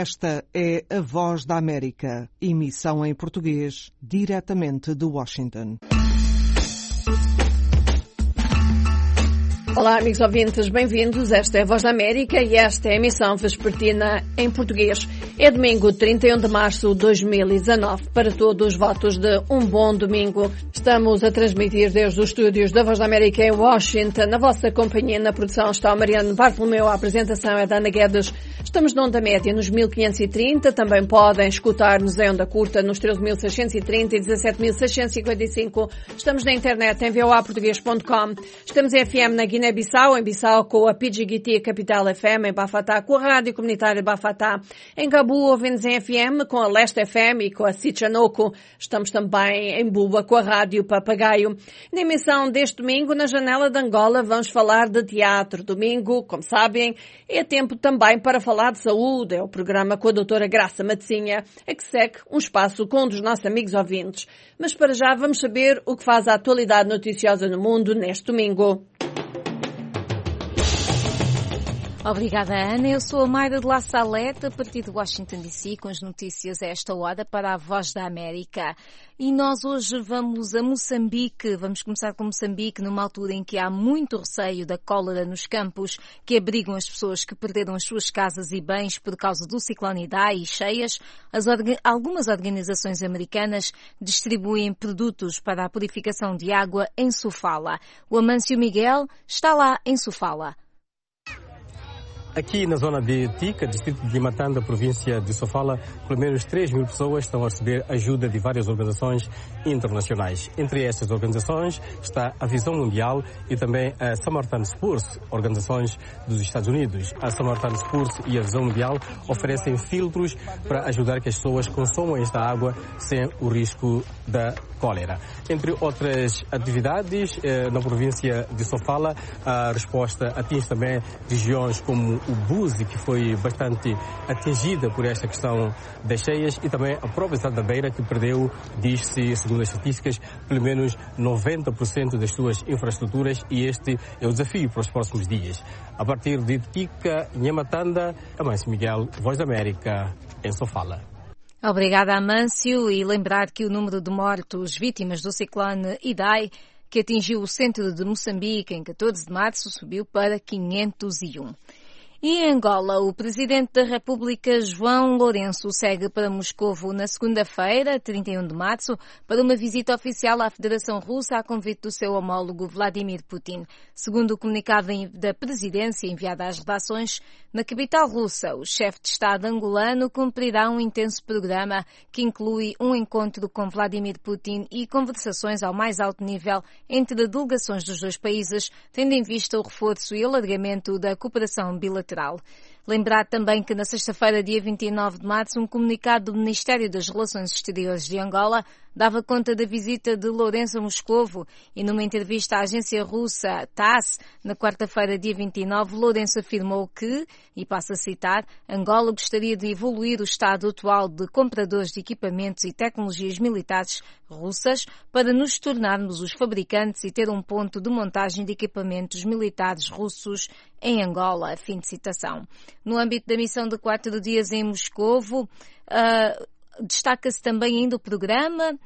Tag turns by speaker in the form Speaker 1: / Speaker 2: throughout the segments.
Speaker 1: Esta é a Voz da América, emissão em português, diretamente de Washington.
Speaker 2: Olá, amigos ouvintes, bem-vindos. Esta é a Voz da América e esta é a emissão vespertina em português. É domingo, 31 de março de 2019. Para todos, votos de um bom domingo. Estamos a transmitir desde os estúdios da Voz da América em Washington. Na vossa companhia, na produção, está o Mariano Bartolomeu, a apresentação é da Ana Guedes. Estamos na onda média nos 1530, também podem escutar-nos em onda curta nos 13.630 e 17.655. Estamos na internet em voaportugues.com. Estamos em FM na Guiné-Bissau, em Bissau com a PGGT Capital FM, em Bafatá com a Rádio Comunitária de Bafatá. Em Gabu ouvimos em FM com a Leste FM e com a Sichanoko. Estamos também em Buba com a Rádio Papagaio. Na emissão deste domingo, na Janela de Angola, vamos falar de teatro. Domingo, como sabem, é tempo também para falar de saúde. É o programa com a doutora Graça Matecinha, a que segue um espaço com um dos nossos amigos ouvintes. Mas para já vamos saber o que faz a atualidade noticiosa no mundo neste domingo.
Speaker 3: Obrigada, Ana. Eu sou a Mayra de La Salete, a partir de Washington DC, com as notícias a esta hora para a Voz da América. E nós hoje vamos a Moçambique. Vamos começar com Moçambique, numa altura em que há muito receio da cólera nos campos que abrigam as pessoas que perderam as suas casas e bens por causa do ciclone Idai e cheias. Algumas organizações americanas distribuem produtos para a purificação de água em Sofala. O Amâncio Miguel está lá em Sofala.
Speaker 4: Aqui na zona de Tica, distrito de Matanda, província de Sofala, pelo menos 3.000 pessoas estão a receber ajuda de várias organizações internacionais. Entre estas organizações está a Visão Mundial e também a Samaritan Spurs, organizações dos Estados Unidos. A Samaritan Spurs e a Visão Mundial oferecem filtros para ajudar que as pessoas consumam esta água sem o risco da cólera. Entre outras atividades, na província de Sofala, a resposta atinge também regiões como o Buzi, que foi bastante atingida por esta questão das cheias, e também a própria cidade da Beira, que perdeu, diz-se, segundo as estatísticas, pelo menos 90% das suas infraestruturas, e este é o desafio para os próximos dias. A partir de Tica, Nhamatanda, Amâncio Miguel, Voz da América, em Sofala.
Speaker 3: Obrigada, Amâncio, e lembrar que o número de mortos vítimas do ciclone Idai, que atingiu o centro de Moçambique em 14 de março, subiu para 501. E em Angola, o Presidente da República, João Lourenço, segue para Moscovo na segunda-feira, 31 de março, para uma visita oficial à Federação Russa a convite do seu homólogo Vladimir Putin. Segundo o comunicado da Presidência enviado às redações, na capital russa, o chefe de Estado angolano cumprirá um intenso programa que inclui um encontro com Vladimir Putin e conversações ao mais alto nível entre delegações dos dois países, tendo em vista o reforço e alargamento da cooperação bilateral. Lembrar também que na sexta-feira, dia 29 de março, um comunicado do Ministério das Relações Exteriores de Angola dava conta da visita de Lourenço a Moscovo e numa entrevista à agência russa TASS, na quarta-feira, dia 29, Lourenço afirmou que, e passo a citar, Angola gostaria de evoluir o estado atual de compradores de equipamentos e tecnologias militares russas para nos tornarmos os fabricantes e ter um ponto de montagem de equipamentos militares russos em Angola. Fim de citação. No âmbito da missão de 4 dias em Moscovo, destaca-se também ainda o programa,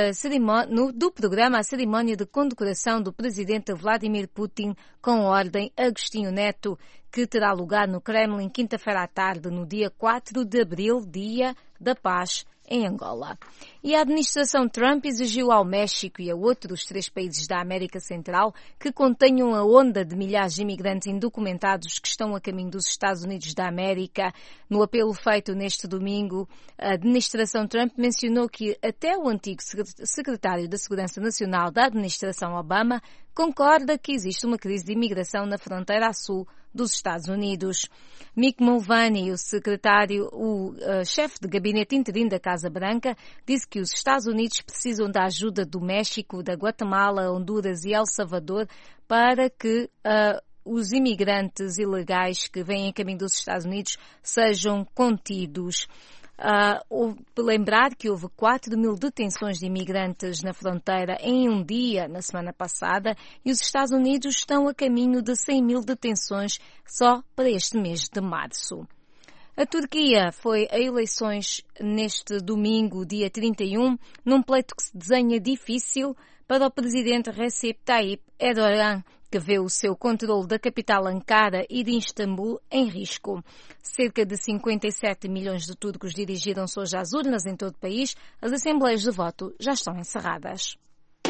Speaker 3: a cerimónia de condecoração do presidente Vladimir Putin com a Ordem Agostinho Neto, que terá lugar no Kremlin quinta-feira à tarde, no dia 4 de abril, Dia da Paz em Angola. E a administração Trump exigiu ao México e a outros 3 países da América Central que contenham a onda de milhares de imigrantes indocumentados que estão a caminho dos Estados Unidos da América. No apelo feito neste domingo, a administração Trump mencionou que até o antigo secretário da Segurança Nacional da administração Obama concorda que existe uma crise de imigração na fronteira a sul dos Estados Unidos. Mick Mulvaney, o chefe de gabinete interino da Casa Branca, disse que os Estados Unidos precisam da ajuda do México, da Guatemala, Honduras e El Salvador para que os imigrantes ilegais que vêm em caminho dos Estados Unidos sejam contidos. Lembrar que houve 4.000 detenções de imigrantes na fronteira em um dia na semana passada e os Estados Unidos estão a caminho de 100.000 detenções só para este mês de março. A Turquia foi a eleições neste domingo, dia 31, num pleito que se desenha difícil para o presidente Recep Tayyip Erdogan, que vê o seu controle da capital Ankara e de Istambul em risco. Cerca de 57 milhões de turcos dirigiram-se hoje às urnas em todo o país. As assembleias de voto já estão encerradas.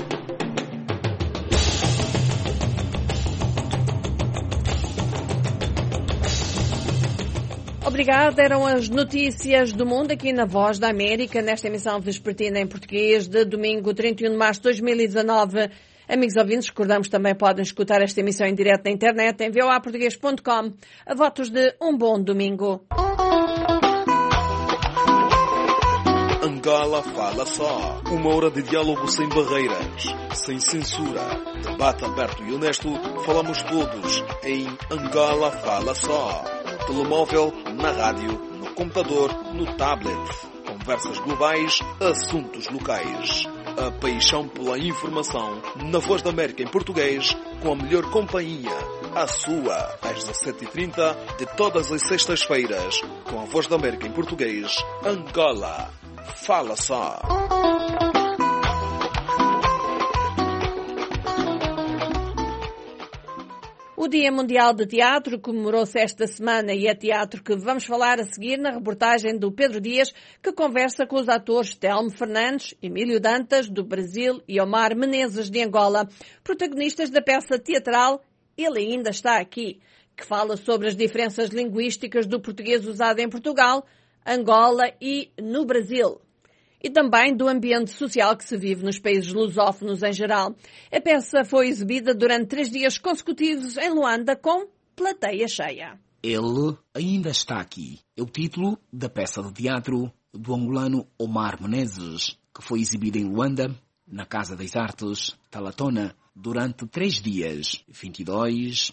Speaker 2: Obrigada, eram as notícias do mundo aqui na Voz da América, nesta emissão vespertina em português de domingo 31 de março de 2019. Amigos ouvintes, recordamos também podem escutar esta emissão em direto na internet em voaportugues.com. A votos de um bom domingo.
Speaker 5: Angola Fala Só. Uma hora de diálogo sem barreiras, sem censura. Debate aberto e honesto. Falamos todos em Angola Fala Só. Telemóvel, na rádio, no computador, no tablet. Conversas globais, assuntos locais. A paixão pela informação na Voz da América em português, com a melhor companhia. A sua, às 17h30 de todas as sextas-feiras, com a Voz da América em português, Angola. Fala Só.
Speaker 2: O Dia Mundial de Teatro comemorou-se esta semana e é teatro que vamos falar a seguir na reportagem do Pedro Dias, que conversa com os atores Telmo Fernandes, Emílio Dantas, do Brasil, e Omar Menezes, de Angola, protagonistas da peça teatral Ele Ainda Está Aqui, que fala sobre as diferenças linguísticas do português usado em Portugal, Angola e no Brasil. E também do ambiente social que se vive nos países lusófonos em geral. A peça foi exibida durante 3 dias consecutivos em Luanda com plateia cheia.
Speaker 6: Ele ainda está aqui. É o título da peça de teatro do angolano Omar Menezes, que foi exibida em Luanda, na Casa das Artes Talatona, durante 3 dias, 22,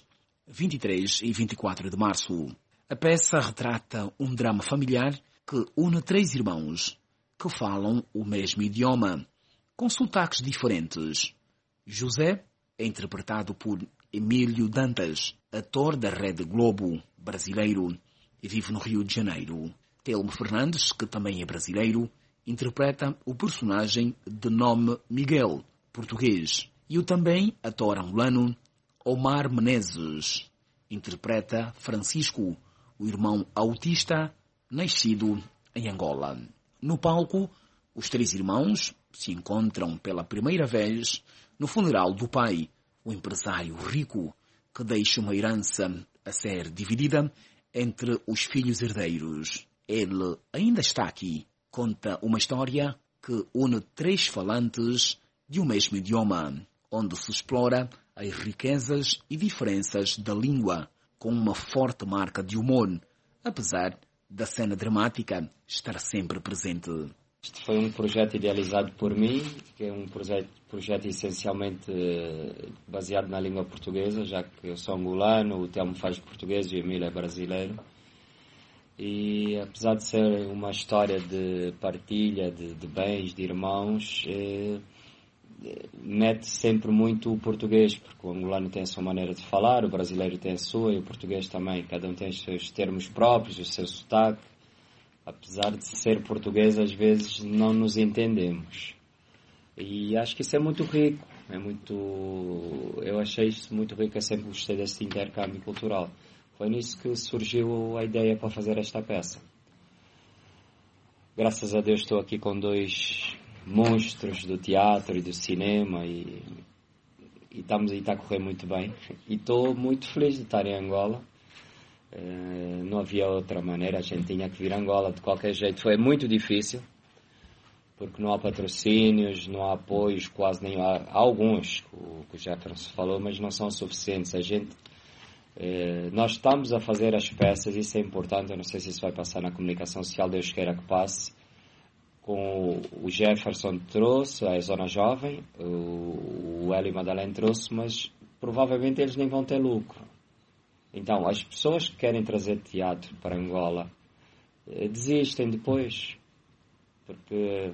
Speaker 6: 23 e 24 de março. A peça retrata um drama familiar que une 3 irmãos que falam o mesmo idioma, com sotaques diferentes. José é interpretado por Emílio Dantas, ator da Rede Globo, brasileiro, e vive no Rio de Janeiro. Telmo Fernandes, que também é brasileiro, interpreta o personagem de nome Miguel, português. E o também ator angolano Omar Menezes interpreta Francisco, o irmão autista, nascido em Angola. No palco, os 3 irmãos se encontram pela primeira vez no funeral do pai, o empresário rico, que deixa uma herança a ser dividida entre os filhos herdeiros. Ele ainda está aqui. Conta uma história que une 3 falantes de um mesmo idioma, onde se explora as riquezas e diferenças da língua, com uma forte marca de humor, apesar da cena dramática estar sempre presente.
Speaker 7: Este foi um projeto idealizado por mim, que é um projeto essencialmente baseado na língua portuguesa, já que eu sou angolano, o Telmo faz português e o Emílio é brasileiro. E apesar de ser uma história de partilha de bens, de irmãos, mete sempre muito o português, porque o angolano tem a sua maneira de falar, o brasileiro tem a sua e o português também. Cada um tem os seus termos próprios, o seu sotaque. Apesar de ser português, às vezes não nos entendemos. E acho que isso é muito rico. Eu achei isso muito rico, eu sempre gostei deste intercâmbio cultural. Foi nisso que surgiu a ideia para fazer esta peça. Graças a Deus estou aqui com 2 monstros do teatro e do cinema e está a correr muito bem. E estou muito feliz de estar em Angola. Não havia outra maneira, a gente tinha que vir a Angola de qualquer jeito. Foi muito difícil, porque não há patrocínios, não há apoios, quase nenhum. Há alguns, que o Jefferson falou, mas não são suficientes. Nós estamos a fazer as peças, isso é importante, eu não sei se isso vai passar na comunicação social, Deus queira que passe. Com o Jefferson trouxe, a Zona Jovem, o Hélio Madalena trouxe, mas provavelmente eles nem vão ter lucro. Então, as pessoas que querem trazer teatro para Angola desistem depois, porque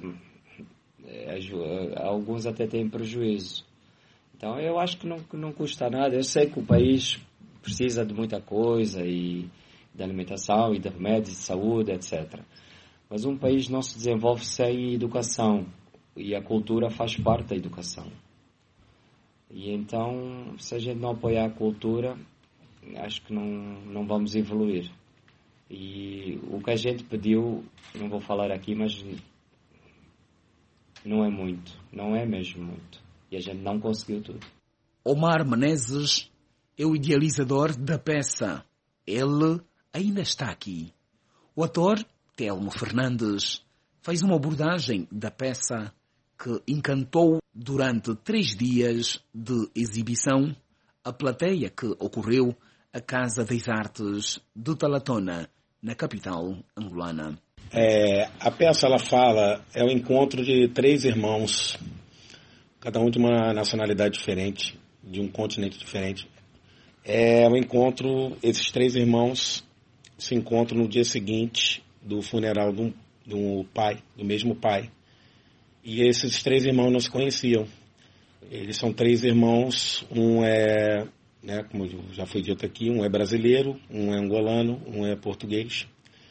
Speaker 7: alguns até têm prejuízo. Então, eu acho que não custa nada. Eu sei que o país precisa de muita coisa e de alimentação e de remédios, de saúde, etc. Mas um país não se desenvolve sem educação, e a cultura faz parte da educação. E então, se a gente não apoiar a cultura, acho que não vamos evoluir. E o que a gente pediu, não vou falar aqui, mas não é muito, não é mesmo muito. E a gente não conseguiu tudo.
Speaker 6: Omar Menezes é o idealizador da peça. Ele ainda está aqui. O ator Telmo Fernandes fez uma abordagem da peça que encantou durante 3 dias de exibição a plateia que ocorreu à Casa das Artes de Talatona, na capital angolana.
Speaker 8: A peça, ela fala, é o encontro de 3 irmãos, cada um de uma nacionalidade diferente, de um continente diferente. É o encontro, esses 3 irmãos se encontram no dia seguinte do funeral do pai, do mesmo pai. E esses 3 irmãos não se conheciam. Eles são 3 irmãos, um é, como já foi dito aqui, um é brasileiro, um é angolano, um é português,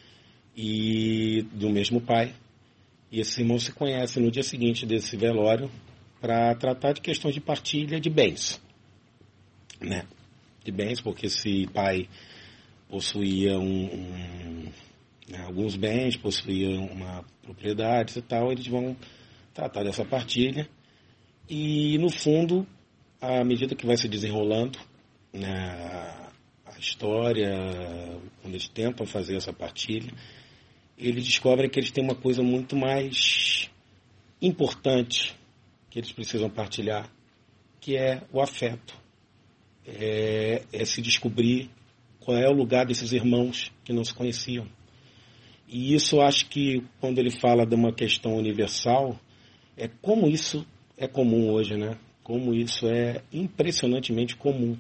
Speaker 8: e do mesmo pai. E esses irmãos se conhecem no dia seguinte desse velório para tratar de questões de partilha de bens. De bens, porque esse pai possuía alguns bens, possuía uma propriedade e tal, eles vão tratar dessa partilha. E, no fundo, à medida que vai se desenrolando a história, quando eles tentam fazer essa partilha, eles descobrem que eles têm uma coisa muito mais importante que eles precisam partilhar, que é o afeto. É se descobrir qual é o lugar desses irmãos que não se conheciam. E isso, eu acho que, quando ele fala de uma questão universal, é como isso é comum hoje, Como isso é impressionantemente comum.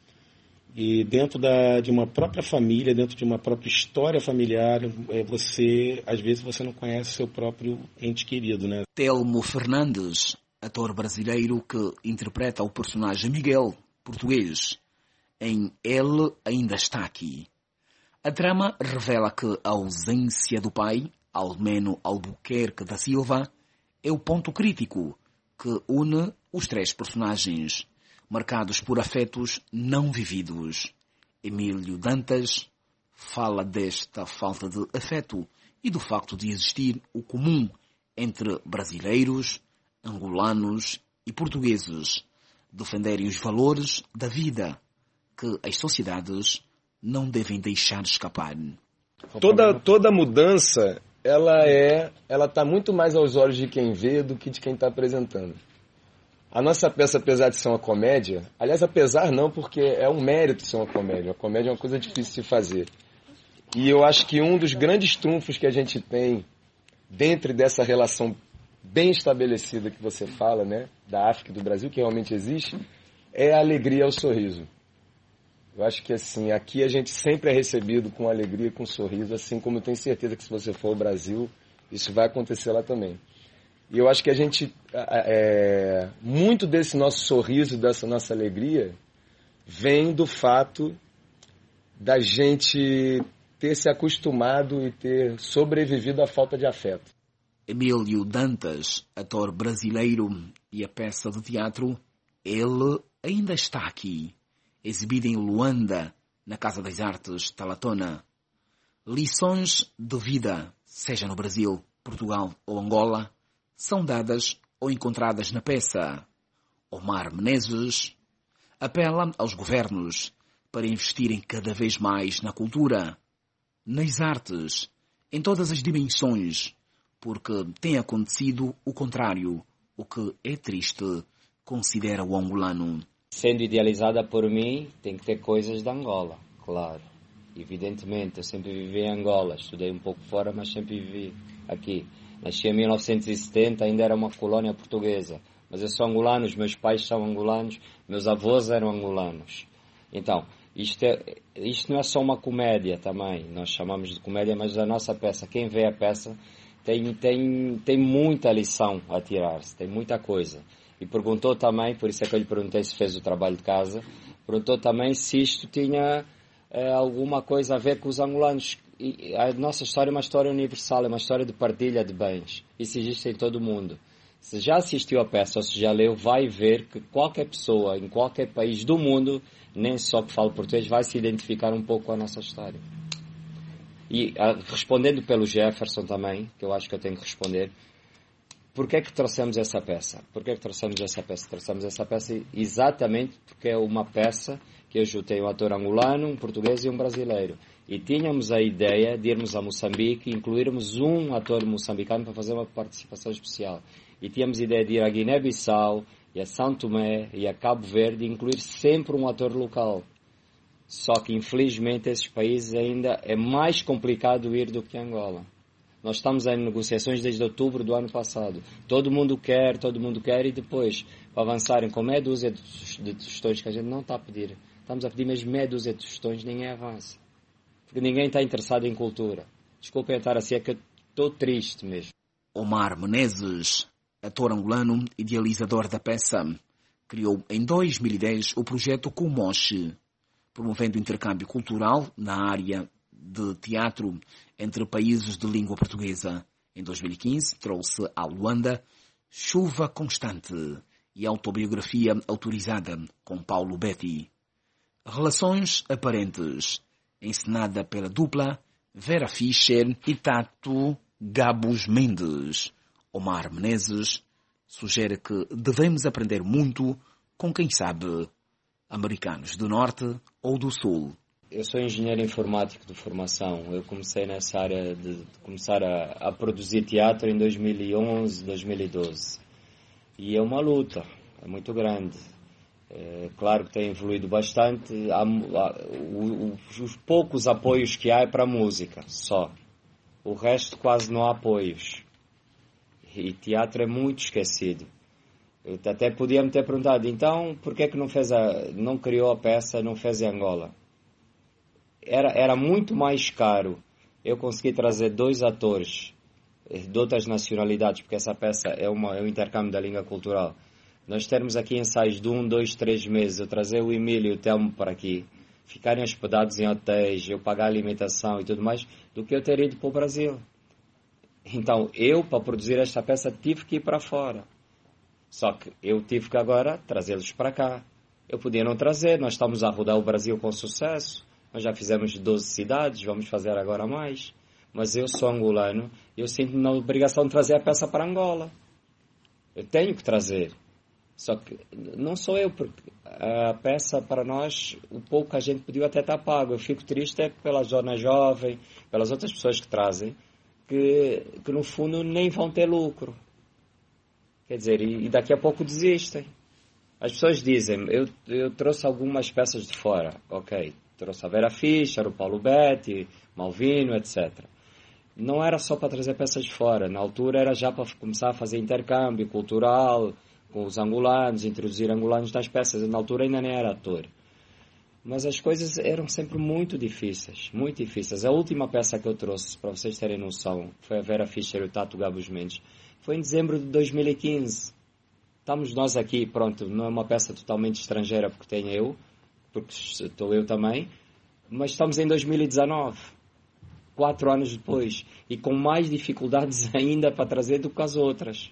Speaker 8: E dentro de uma própria família, dentro de uma própria história familiar, às vezes você não conhece seu próprio ente querido,
Speaker 6: Telmo Fernandes, ator brasileiro que interpreta o personagem Miguel, português, em Ele Ainda Está Aqui. A trama revela que a ausência do pai, Almeno Albuquerque da Silva, é o ponto crítico que une os 3 personagens, marcados por afetos não vividos. Emílio Dantas fala desta falta de afeto e do facto de existir o comum entre brasileiros, angolanos e portugueses, defenderem os valores da vida que as sociedades não devem deixar escapar.
Speaker 9: Toda mudança, ela está muito mais aos olhos de quem vê do que de quem está apresentando. A nossa peça, apesar de ser uma comédia, aliás, apesar não, porque é um mérito ser uma comédia. Uma comédia é uma coisa difícil de fazer. E eu acho que um dos grandes trunfos que a gente tem dentro dessa relação bem estabelecida que você fala, da África e do Brasil, que realmente existe, é a alegria ao sorriso. Eu acho que, assim, aqui a gente sempre é recebido com alegria, com sorriso, assim como eu tenho certeza que se você for ao Brasil, isso vai acontecer lá também. E eu acho que a gente, muito desse nosso sorriso, dessa nossa alegria, vem do fato da gente ter se acostumado e ter sobrevivido à falta de afeto.
Speaker 6: Emílio Dantas, ator brasileiro, e a peça de teatro Ele Ainda Está Aqui, exibida em Luanda, na Casa das Artes Talatona. Lições de vida, seja no Brasil, Portugal ou Angola, são dadas ou encontradas na peça. Omar Menezes apela aos governos para investirem cada vez mais na cultura, nas artes, em todas as dimensões, porque tem acontecido o contrário, o que é triste, considera o angolano.
Speaker 7: Sendo idealizada por mim, tem que ter coisas da Angola, claro. Evidentemente, eu sempre vivi em Angola, estudei um pouco fora, mas sempre vivi aqui. Nasci em 1970, ainda era uma colônia portuguesa. Mas eu sou angolano, os meus pais são angolanos, meus avós eram angolanos. Então, isto não é só uma comédia também, nós chamamos de comédia, mas a nossa peça, quem vê a peça, tem muita lição a tirar-se, tem muita coisa. E perguntou também, por isso é que eu lhe perguntei se fez o trabalho de casa, perguntou também se isto tinha alguma coisa a ver com os angolanos. E a nossa história é uma história universal, é uma história de partilha de bens. Isso existe em todo o mundo. Se já assistiu a peça ou se já leu, vai ver que qualquer pessoa, em qualquer país do mundo, nem só que fala português, vai se identificar um pouco com a nossa história. E respondendo pelo Jefferson também, que eu acho que eu tenho que responder, por que é que trouxemos essa peça? Trouxemos essa peça exatamente porque é uma peça que eu juntei um ator angolano, um português e um brasileiro. E tínhamos a ideia de irmos a Moçambique e incluirmos um ator moçambicano para fazer uma participação especial. E tínhamos a ideia de ir a Guiné-Bissau, e a São Tomé, e a Cabo Verde, e incluir sempre um ator local. Só que, infelizmente, esses países ainda é mais complicado ir do que Angola. Nós estamos em negociações desde outubro do ano passado. Todo mundo quer, e depois, para avançarem com meia dúzia de tostões que a gente não está a pedir, estamos a pedir mesmo meia dúzia de tostões, ninguém avança. Porque ninguém está interessado em cultura. Desculpem estar assim, é que eu estou triste mesmo.
Speaker 6: Omar Menezes, ator angolano, idealizador da peça, criou em 2010 o projeto Kumoshi, promovendo intercâmbio cultural na área de teatro entre países de língua portuguesa. Em 2015, trouxe à Luanda Chuva Constante e autobiografia autorizada com Paulo Betti. Relações Aparentes, encenada pela dupla Vera Fischer e Tato Gabus Mendes. Omar Menezes sugere que devemos aprender muito com quem sabe, americanos do Norte ou do Sul.
Speaker 7: Eu sou engenheiro informático de formação. Eu comecei nessa área de começar a produzir teatro em 2011, 2012. E é uma luta, é muito grande. É claro que tem evoluído bastante. Os poucos apoios que há é para a música, só. O resto quase não há apoios. E teatro é muito esquecido. Eu até podia me ter perguntado, então, por que é que não criou a peça, não fez em Angola? Era muito mais caro eu conseguir trazer 2 atores de outras nacionalidades, porque essa peça é um intercâmbio da língua cultural. Nós termos aqui ensaios de 1, 2, 3 meses, eu trazer o Emílio e o Telmo para aqui, ficarem hospedados em hotéis, eu pagar a alimentação e tudo mais, do que eu ter ido para o Brasil. Então, eu, para produzir esta peça, tive que ir para fora. Só que eu tive que agora trazê-los para cá. Eu podia não trazer, nós estamos a rodar o Brasil com sucesso. Nós já fizemos 12 cidades, vamos fazer agora mais. Mas eu sou angolano e eu sinto-me na obrigação de trazer a peça para Angola. Eu tenho que trazer. Só que não sou eu, porque a peça para nós, o pouco que a gente pediu até está pago. Eu fico triste pela Zona Jovem, pelas outras pessoas que trazem, que no fundo nem vão ter lucro. Quer dizer, e daqui a pouco desistem. As pessoas dizem, eu trouxe algumas peças de fora, ok. Trouxe a Vera Fischer, o Paulo Betti, Malvino, etc. Não era só para trazer peças de fora. Na altura era já para começar a fazer intercâmbio cultural com os angolanos, introduzir angolanos nas peças. Eu, na altura ainda nem era ator. Mas as coisas eram sempre muito difíceis, muito difíceis. A última peça que eu trouxe, para vocês terem noção, foi a Vera Fischer e o Tato Gabus Mendes. Foi em dezembro de 2015. Estamos nós aqui, pronto, não é uma peça totalmente estrangeira porque tenho eu, porque estou eu também, mas estamos em 2019, 4 anos depois, e com mais dificuldades ainda para trazer do que as outras.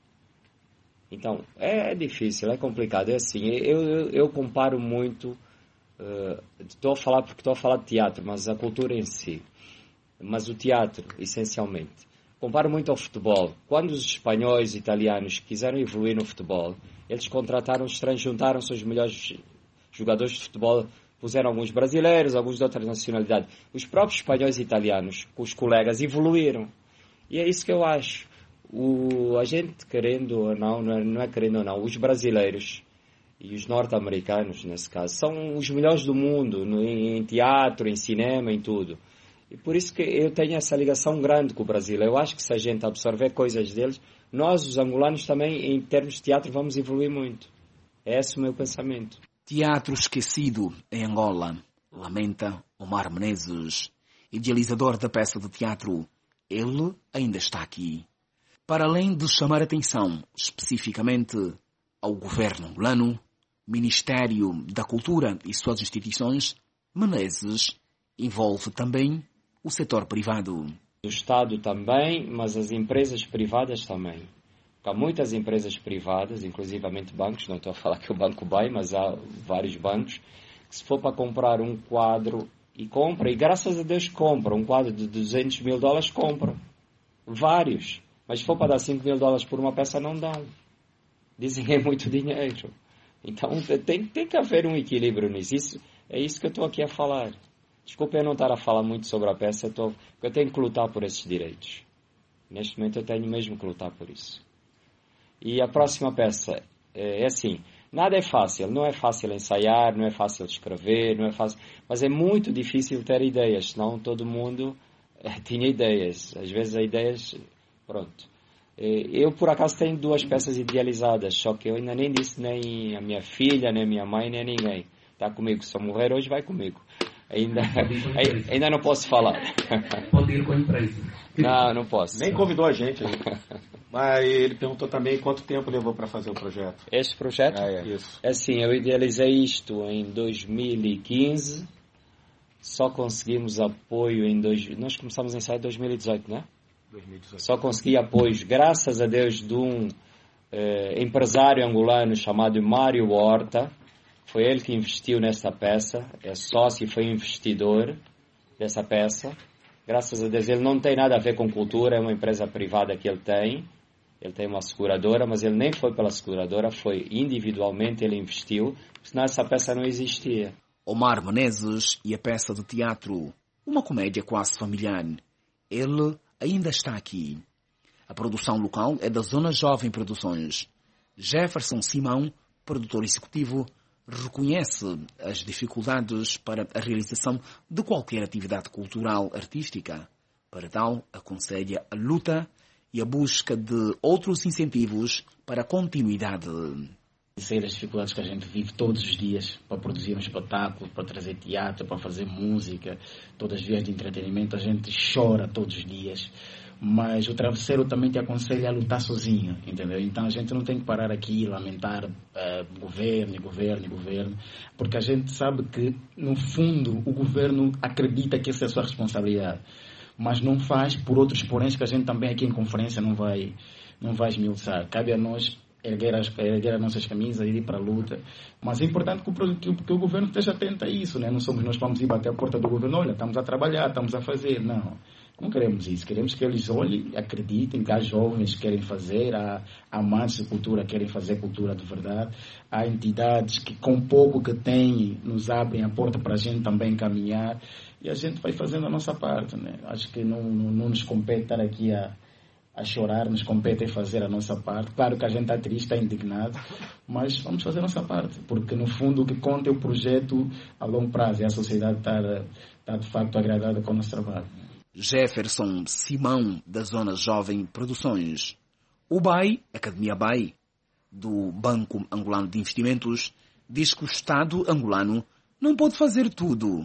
Speaker 7: Então, é difícil, é complicado, é assim, eu comparo muito, estou a falar porque estou a falar de teatro, mas a cultura em si, mas o teatro, essencialmente. Comparo muito ao futebol. Quando os espanhóis e italianos quiseram evoluir no futebol, eles contrataram estrangeiros, juntaram-se os melhores jogadores de futebol, puseram alguns brasileiros, alguns de outras nacionalidades. Os próprios espanhóis e italianos, com os colegas, evoluíram. E é isso que eu acho. A gente, querendo ou não é querendo ou não, os brasileiros e os norte-americanos, nesse caso, são os melhores do mundo, em teatro, em cinema, em tudo. E por isso que eu tenho essa ligação grande com o Brasil. Eu acho que se a gente absorver coisas deles, nós, os angolanos, também, em termos de teatro, vamos evoluir muito. É esse o meu pensamento.
Speaker 6: Teatro esquecido em Angola, lamenta Omar Menezes, idealizador da peça de teatro. Ele ainda está aqui. Para além de chamar atenção especificamente ao governo angolano, Ministério da Cultura e suas instituições Menezes envolve também o setor privado.
Speaker 7: O Estado também, mas as empresas privadas também. Há muitas empresas privadas, inclusivamente bancos, não estou a falar que o Banco BAE, mas há vários bancos, que se for para comprar um quadro, e graças a Deus compra, um quadro de $200 mil, compram. Vários. Mas se for para dar $5 mil por uma peça, não dão. Dizem que é muito dinheiro. Então tem que haver um equilíbrio nisso. É isso que eu estou aqui a falar. Desculpa eu não estar a falar muito sobre a peça, porque eu tenho que lutar por esses direitos. Neste momento eu tenho mesmo que lutar por isso. E a próxima peça é assim, nada é fácil, não é fácil ensaiar, não é fácil escrever, não é fácil, mas é muito difícil ter ideias, senão todo mundo tinha ideias. Às vezes as ideias, pronto. Eu por acaso tenho 2 peças idealizadas, só que eu ainda nem disse nem a minha filha, nem a minha mãe, nem a ninguém. Está comigo, se eu morrer hoje vai comigo. Ainda não posso falar.
Speaker 6: Pode ir com a empresa.
Speaker 7: Não posso.
Speaker 8: Nem convidou a gente aí. Mas ele perguntou também quanto tempo levou para fazer o projeto.
Speaker 7: Este projeto?
Speaker 8: Isso.
Speaker 7: Assim, eu idealizei isto em 2015. Só conseguimos apoio Nós começamos a ensaiar em 2018, não é?
Speaker 8: 2018.
Speaker 7: Só consegui apoios, graças a Deus, de um empresário angolano chamado Mário Horta. Foi ele que investiu nessa peça, é sócio e foi investidor dessa peça. Graças a Deus, ele não tem nada a ver com cultura, é uma empresa privada que ele tem uma seguradora, mas ele nem foi pela seguradora, foi individualmente, ele investiu, senão essa peça não existia.
Speaker 6: Omar Menezes e a peça de teatro, uma comédia quase familiar. Ele ainda está aqui. A produção local é da Zona Jovem Produções. Jefferson Simão, produtor executivo, reconhece as dificuldades para a realização de qualquer atividade cultural artística. Para tal, aconselha a luta e a busca de outros incentivos para a continuidade.
Speaker 10: Sei das dificuldades que a gente vive todos os dias para produzir um espetáculo, para trazer teatro, para fazer música, todas as vias de entretenimento, a gente chora todos os dias. Mas o travesseiro também te aconselha a lutar sozinho, entendeu? Então a gente não tem que parar aqui e lamentar governo, porque a gente sabe que, no fundo, o governo acredita que essa é a sua responsabilidade, mas não faz por outros poréns que a gente também aqui em conferência não vai esmiuçar. Cabe a nós erguer as nossas camisas e ir para a luta. Mas é importante que o governo esteja atento a isso, né? Não somos nós que vamos ir bater a porta do governo, olha, estamos a trabalhar, estamos a fazer. Não queremos isso. Queremos que eles olhem, acreditem que há jovens que querem fazer, há amantes de cultura que querem fazer cultura de verdade, há entidades que com pouco que têm nos abrem a porta para a gente também caminhar e a gente vai fazendo a nossa parte, né? Acho que não nos compete estar aqui a chorar, nos compete fazer a nossa parte. Claro que a gente está triste, está indignado, mas vamos fazer a nossa parte, porque no fundo o que conta é o projeto a longo prazo e a sociedade está de facto agradada com o nosso trabalho.
Speaker 6: Jefferson Simão, da Zona Jovem Produções. O BAE, Academia BAE, do Banco Angolano de Investimentos, diz que o Estado angolano não pode fazer tudo.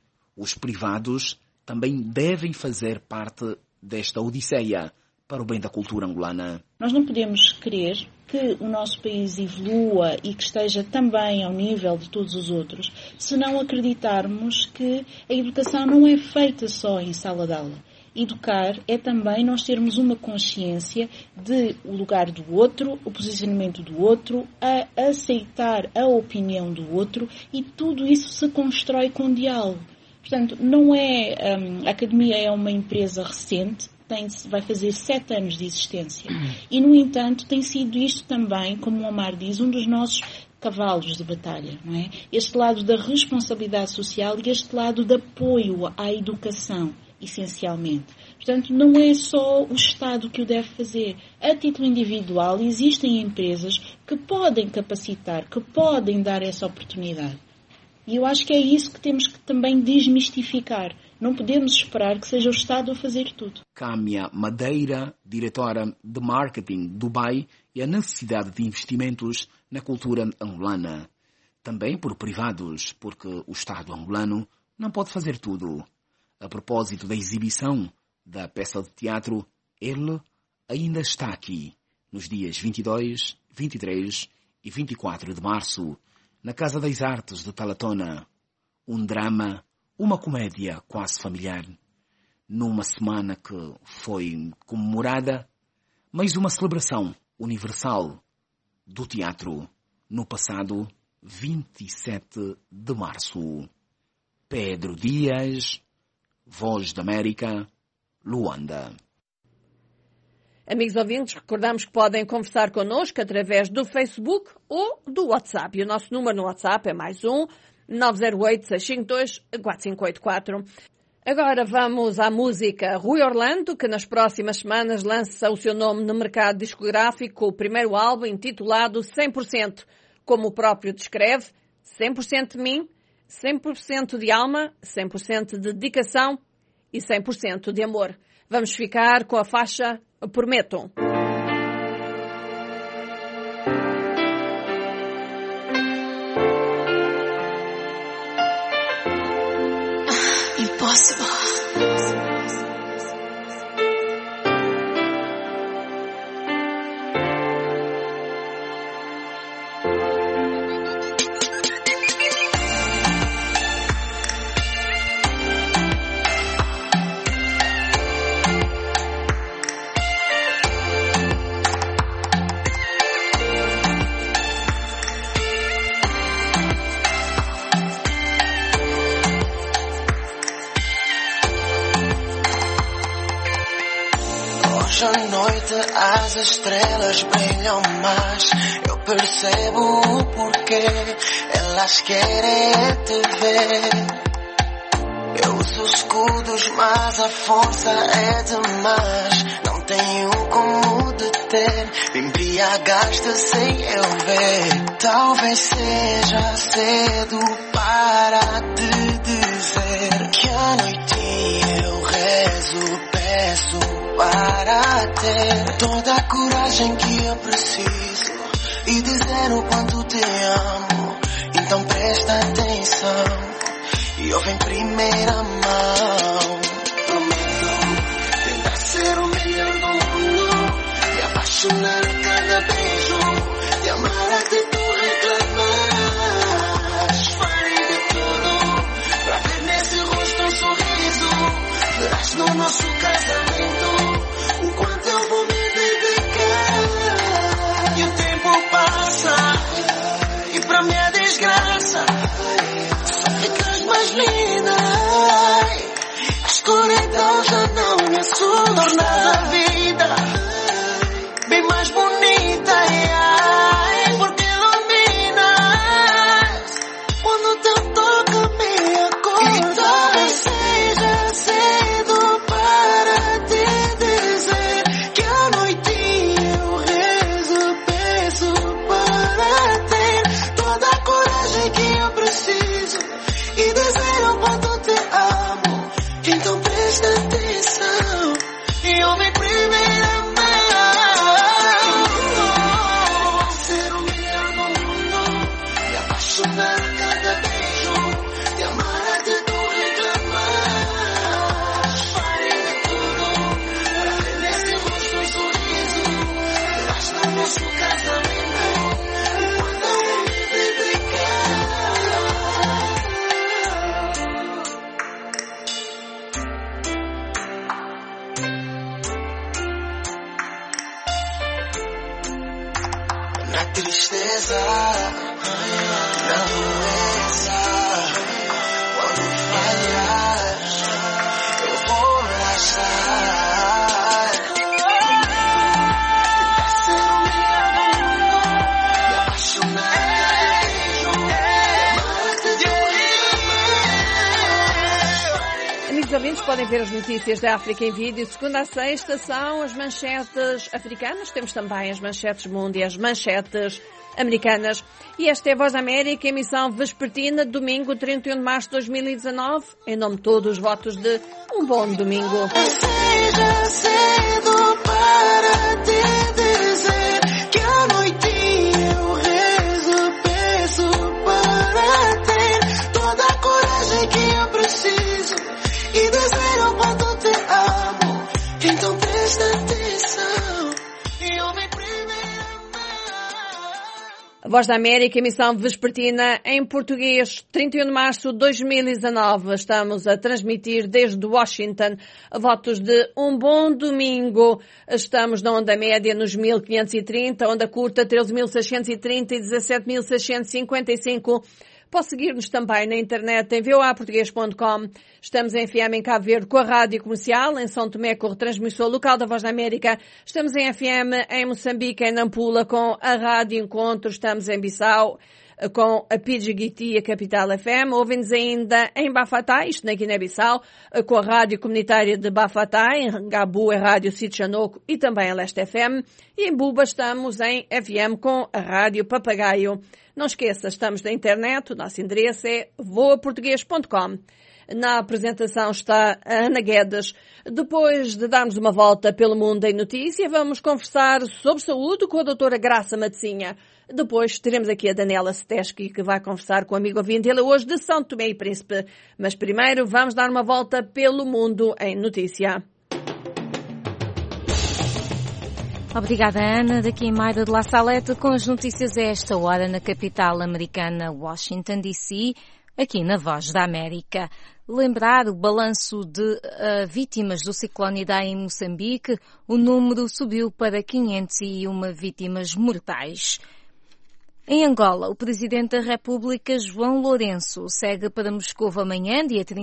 Speaker 6: Os privados também devem fazer parte desta odisseia para o bem da cultura angolana.
Speaker 11: Nós não podemos querer que o nosso país evolua e que esteja também ao nível de todos os outros, se não acreditarmos que a educação não é feita só em sala de aula. Educar é também nós termos uma consciência de o lugar do outro, o posicionamento do outro, a aceitar a opinião do outro, e tudo isso se constrói com diálogo. Portanto, não é, a Academia é uma empresa recente, vai fazer 7 anos de existência. E, no entanto, tem sido isto também, como o Omar diz, um dos nossos cavalos de batalha, não é? Este lado da responsabilidade social e este lado de apoio à educação, essencialmente. Portanto, não é só o Estado que o deve fazer. A título individual, existem empresas que podem capacitar, que podem dar essa oportunidade. E eu acho que é isso que temos que também desmistificar. Não podemos esperar que seja o Estado a fazer tudo.
Speaker 6: Câmia Madeira, diretora de marketing do BAE, e a necessidade de investimentos na cultura angolana. Também por privados, porque o Estado angolano não pode fazer tudo. A propósito da exibição da peça de teatro, ele ainda está aqui, nos dias 22, 23 e 24 de março, na Casa das Artes de Talatona. um drama, uma comédia quase familiar, numa semana que foi comemorada, mais uma celebração universal do teatro no passado 27 de março. Pedro Dias, Voz da América, Luanda.
Speaker 2: Amigos ouvintes, recordamos que podem conversar connosco através do Facebook ou do WhatsApp. E o nosso número no WhatsApp é mais 908-652-4584. Agora vamos à música. Rui Orlando, que nas próximas semanas lança o seu nome no mercado discográfico, o primeiro álbum intitulado 100%. Como o próprio descreve, 100% de mim, 100% de alma, 100% de dedicação e 100% de amor. Vamos ficar com a faixa Prometo.
Speaker 12: Impossible.
Speaker 13: Hoje à noite as estrelas brilham mais. Eu percebo o porquê elas querem te ver. Eu uso escudos, mas a força é demais. Não tenho como deter, me embriagaste sem eu ver. Talvez seja cedo para te dizer que à noite eu rezo, peço para ter toda a coragem que eu preciso e dizer o quanto te amo. Então presta atenção e ouve em primeira mão. Prometo tentar ser o melhor do mundo, me apaixonar a cada beijo, te amar até tu reclamas. Farei de tudo pra ver nesse rosto um sorriso. Verás no nosso casamento o quanto eu vou me dedicar. E o tempo passa e pra minha desgraça só ficas mais linda. A escuridão já não me assusta, tornas a vida bem mais bonita. Porque iluminas quando teu toque me acorda. E talvez seja cedo para te dizer que à noite eu rezo, peço para ter toda a coragem que eu preciso e dizer o quanto te amo. Então presta atenção e ouve em primeira mão. Ser o melhor do mundo, me apaixonar a cada beijo, te amar até tu reclamar. Farei de tudo pra ver nesse rosto um sorriso. Verás no nosso casamento o quanto eu vou me dedicar. Na tristeza, na doença, quando falhas, eu vou lá estar. Ser o melhor do mundo, me apaixonar a beijo, amar até te reclamar.
Speaker 2: Amigos ouvintes, podem ver as notícias da África em vídeo. Segunda a sexta são as manchetes africanas. Temos também as manchetes mundiais, manchetes americanas. E esta é a Voz da América, emissão vespertina, domingo 31 de março de 2019. Em nome de todos os votos de um bom domingo.
Speaker 13: Seja cedo para te dizer que à noite eu rezo, peço para ter toda a coragem que eu preciso e dizer o quanto te amo. Então presta atenção e ouve em primeira mão.
Speaker 2: Voz da América, emissão vespertina em português, 31 de março de 2019. Estamos a transmitir desde Washington votos de um bom domingo. Estamos na onda média nos 1530, onda curta 13.630 e 17.655. Pode seguir-nos também na internet em voaportuguês.com. Estamos em FM em Cabo Verde com a Rádio Comercial, em São Tomé com o retransmissor local da Voz da América. Estamos em FM em Moçambique, em Nampula com a Rádio Encontro. Estamos em Bissau com a Pidgiguiti, a Capital FM. Ouvem-nos ainda em Bafatá, isto na Guiné-Bissau, com a Rádio Comunitária de Bafatá, em Gabu, a Rádio Sitchanoco e também a Leste FM. E em Buba estamos em FM com a Rádio Papagaio. Não esqueça, estamos na internet, o nosso endereço é voaportuguês.com. Na apresentação está a Ana Guedes. Depois de darmos uma volta pelo mundo em notícia, vamos conversar sobre saúde com a doutora Graça Matezinha. Depois teremos aqui a Daniela Seteschi, que vai conversar com o amigo ouvinte, ele hoje de São Tomé e Príncipe. Mas primeiro vamos dar uma volta pelo mundo em notícia.
Speaker 3: Obrigada, Ana. Daqui em Mayra de La Salete com as notícias a esta hora na capital americana, Washington, D.C., aqui na Voz da América. Lembrar o balanço de vítimas do ciclone Idai em Moçambique, o número subiu para 501 vítimas mortais. Em Angola, o Presidente da República, João Lourenço, segue para Moscou amanhã,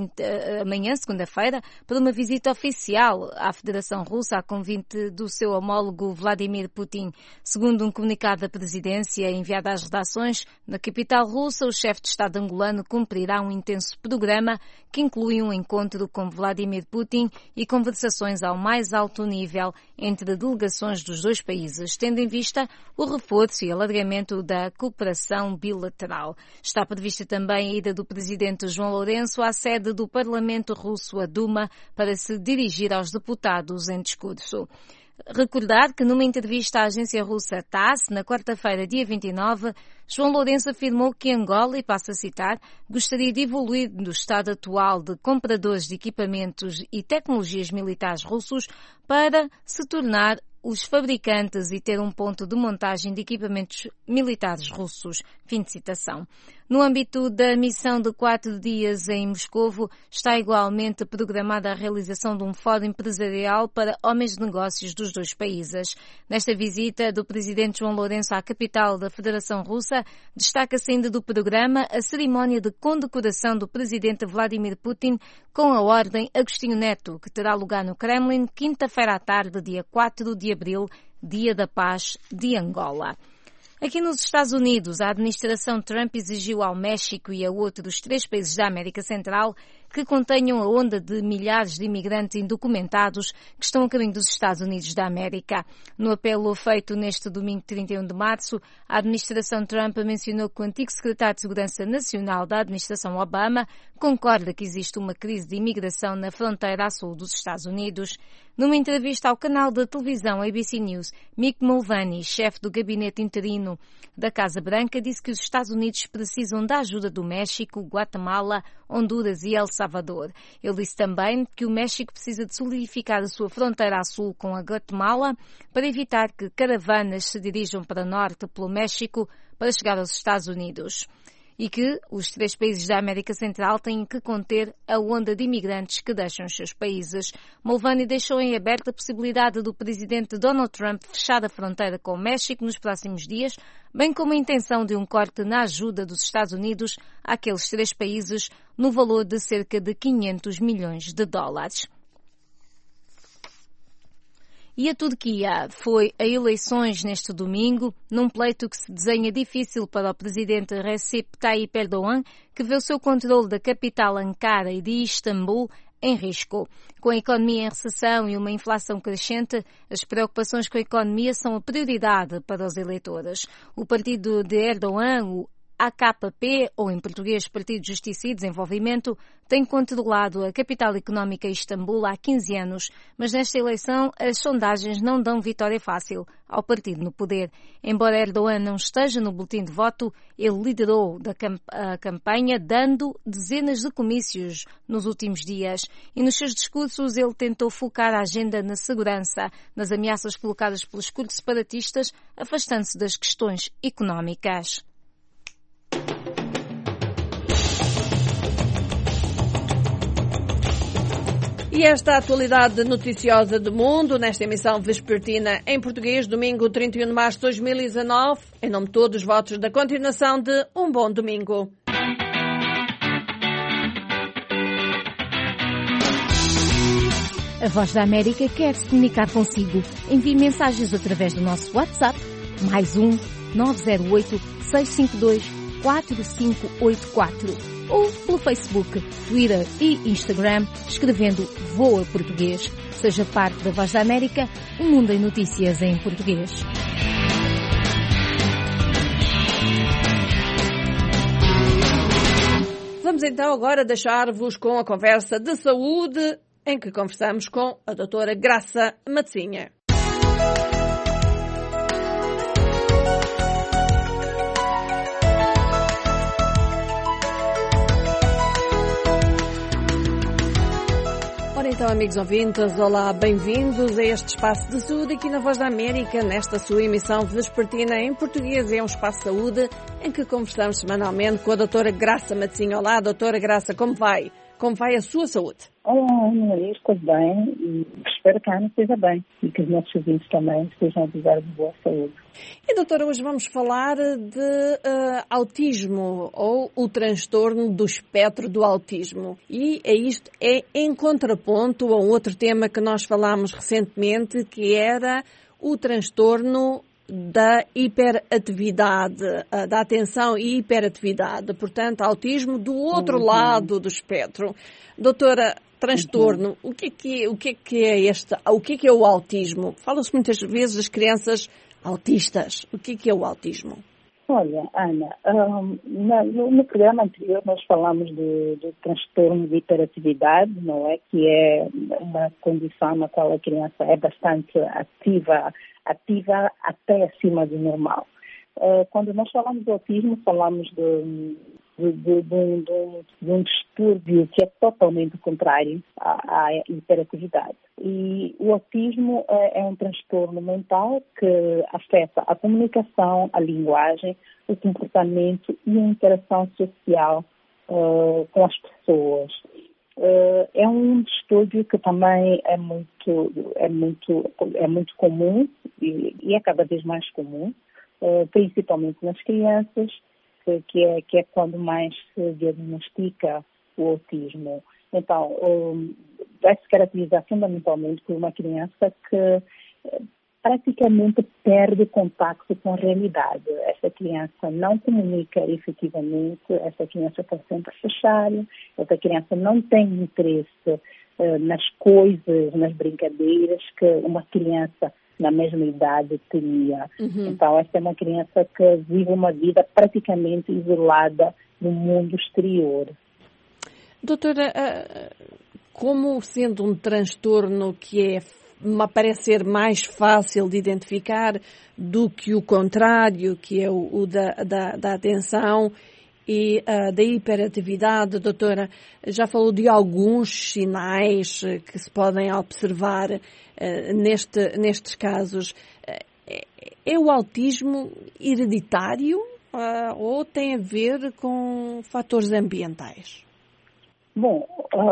Speaker 3: segunda-feira, para uma visita oficial à Federação Russa a convite do seu homólogo Vladimir Putin. Segundo um comunicado da Presidência enviado às redações, na capital russa, o chefe de Estado angolano cumprirá um intenso programa que inclui um encontro com Vladimir Putin e conversações ao mais alto nível entre delegações dos dois países, tendo em vista o reforço e alargamento da cooperação bilateral. Está prevista também a ida do Presidente João Lourenço à sede do Parlamento Russo, a Duma, para se dirigir aos deputados em discurso. Recordar que numa entrevista à agência russa TASS, na quarta-feira, dia 29, João Lourenço afirmou que Angola, e passo a citar, gostaria de evoluir do estado atual de compradores de equipamentos e tecnologias militares russos para se tornar os fabricantes e ter um ponto de montagem de equipamentos militares russos. Fim de citação. No âmbito da missão de 4 dias em Moscovo, está igualmente programada a realização de um fórum empresarial para homens de negócios dos dois países. Nesta visita do Presidente João Lourenço à capital da Federação Russa, destaca-se ainda do programa a cerimónia de condecoração do Presidente Vladimir Putin com a Ordem Agostinho Neto, que terá lugar no Kremlin, quinta-feira à tarde, dia 4 de abril, Dia da Paz de Angola. Aqui nos Estados Unidos, a administração Trump exigiu ao México e a outros 3 países da América Central que contenham a onda de milhares de imigrantes indocumentados que estão a caminho dos Estados Unidos da América. No apelo feito neste domingo 31 de março, a administração Trump mencionou que o antigo secretário de Segurança Nacional da administração Obama concorda que existe uma crise de imigração na fronteira a sul dos Estados Unidos. Numa entrevista ao canal de televisão ABC News, Mick Mulvaney, chefe do gabinete interino da Casa Branca, disse que os Estados Unidos precisam da ajuda do México, Guatemala, Honduras e El Salvador. Ele disse também que o México precisa de solidificar a sua fronteira a sul com a Guatemala para evitar que caravanas se dirijam para norte pelo México para chegar aos Estados Unidos. E que os 3 países da América Central têm que conter a onda de imigrantes que deixam os seus países. Mulvaney deixou em aberto a possibilidade do presidente Donald Trump fechar a fronteira com o México nos próximos dias, bem como a intenção de um corte na ajuda dos Estados Unidos àqueles 3 países no valor de cerca de 500 milhões de dólares. E a Turquia foi a eleições neste domingo, num pleito que se desenha difícil para o presidente Recep Tayyip Erdogan, que vê o seu controle da capital Ankara e de Istambul em risco. Com a economia em recessão e uma inflação crescente, as preocupações com a economia são a prioridade para os eleitores. O partido de Erdogan, o AKP, ou em português Partido de Justiça e Desenvolvimento, tem controlado a capital económica Istambul há 15 anos, mas nesta eleição as sondagens não dão vitória fácil ao partido no poder. Embora Erdogan não esteja no boletim de voto, ele liderou a campanha dando dezenas de comícios nos últimos dias e nos seus discursos ele tentou focar a agenda na segurança, nas ameaças colocadas pelos curdos separatistas, afastando-se das questões económicas.
Speaker 2: E esta atualidade noticiosa do mundo, nesta emissão vespertina em português, domingo 31 de março de 2019, em nome de todos os votos da continuação de um bom domingo.
Speaker 3: A Voz da América quer se comunicar consigo. Envie mensagens através do nosso WhatsApp, +1 908 652 4584. Ou pelo Facebook, Twitter e Instagram, escrevendo VOA Português. Seja parte da Voz da América, um mundo em notícias em português.
Speaker 2: Vamos então agora deixar-vos com a conversa de saúde, em que conversamos com a doutora Graça Matzinha. Então, amigos ouvintes, olá, bem-vindos a este espaço de saúde aqui na Voz da América, nesta sua emissão vespertina em português. É um espaço de saúde em que conversamos semanalmente com a doutora Graça Matzinha. Olá, doutora Graça, como vai? Como vai a sua saúde?
Speaker 12: Olá, Maria, estou bem e espero que a Ana esteja bem e que os nossos ouvintes também estejam a gozar de boa saúde.
Speaker 2: E, doutora, hoje vamos falar de autismo ou o transtorno do espectro do autismo. E isto é em contraponto a um outro tema que nós falámos recentemente, que era o transtorno da hiperatividade, da atenção e hiperatividade. Portanto, autismo do outro lado do espectro. Doutora, transtorno, o que é este? O que é o autismo? Fala-se muitas vezes das crianças autistas. O que é o autismo?
Speaker 12: Olha, Ana, no programa anterior nós falamos do transtorno de hiperatividade, não é? Que é uma condição na qual a criança é bastante ativa até acima do normal. Quando nós falamos de autismo, falamos de um distúrbio que é totalmente contrário à hiperatividade. E o autismo é um transtorno mental que afeta a comunicação, a linguagem, o comportamento e a interação social com as pessoas. É um distúrbio que também é muito comum e é cada vez mais comum, principalmente nas crianças, que é quando mais se diagnostica o autismo. Então, vai se caracterizar fundamentalmente por uma criança que praticamente perde contacto com a realidade. Essa criança não comunica efetivamente, essa criança está sempre fechada, essa criança não tem interesse nas coisas, nas brincadeiras que uma criança na mesma idade teria. Então, essa é uma criança que vive uma vida praticamente isolada no mundo exterior.
Speaker 2: Doutora, como sendo um transtorno que me parece ser mais fácil de identificar do que o contrário, que é o da atenção e da hiperatividade, doutora, já falou de alguns sinais que se podem observar nestes casos. É o autismo hereditário ou tem a ver com fatores ambientais?
Speaker 12: Bom,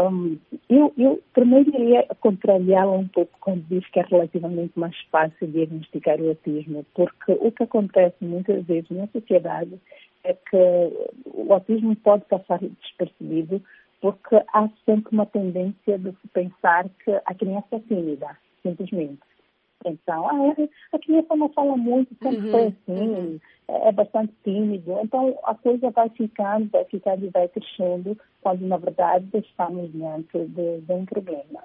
Speaker 12: eu primeiro iria contrariá-la um pouco quando diz que é relativamente mais fácil diagnosticar o autismo, porque o que acontece muitas vezes na sociedade é que o autismo pode passar despercebido porque há sempre uma tendência de se pensar que a criança é tímida, simplesmente. Então, a criança não fala muito, sempre foi assim, é bastante tímido. Então, a coisa vai ficando e vai crescendo, quando, na verdade, estamos diante de um problema.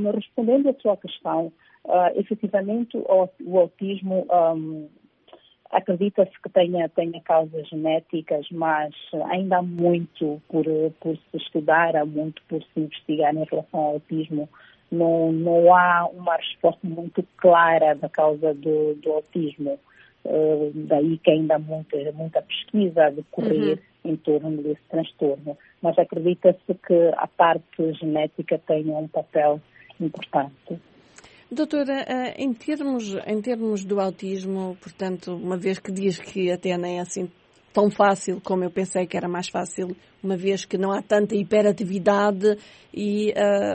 Speaker 12: Respondendo à sua questão, efetivamente, o autismo Acredita-se que tenha causas genéticas, mas ainda há muito por se estudar, há muito por se investigar em relação ao autismo. Não há uma resposta muito clara da causa do autismo. Daí que ainda há muita pesquisa a decorrer em torno desse transtorno. Mas acredita-se que a parte genética tenha um papel importante.
Speaker 2: Doutora, em termos do autismo, portanto, uma vez que diz que até nem é assim tão fácil como eu pensei que era mais fácil, uma vez que não há tanta hiperatividade e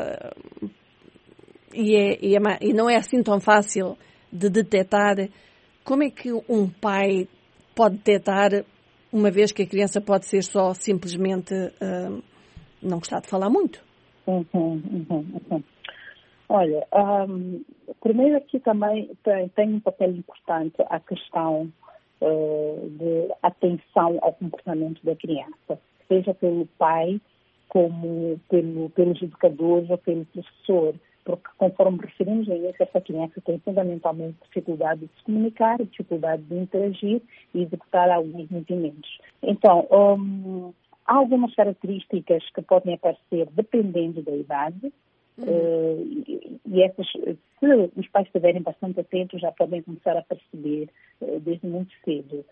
Speaker 2: não é assim tão fácil de detectar, como é que um pai pode detectar, uma vez que a criança pode ser só simplesmente não gostar de falar muito?
Speaker 12: Olha, primeiro aqui também tem um papel importante a questão de atenção ao comportamento da criança, seja pelo pai, como pelos educadores ou pelo professor, porque conforme referimos no início, essa criança tem fundamentalmente dificuldade de se comunicar, dificuldade de interagir e executar alguns movimentos. Então, há algumas características que podem aparecer dependendo da idade, e essas, se os pais estiverem bastante atentos, já podem começar a perceber desde muito cedo.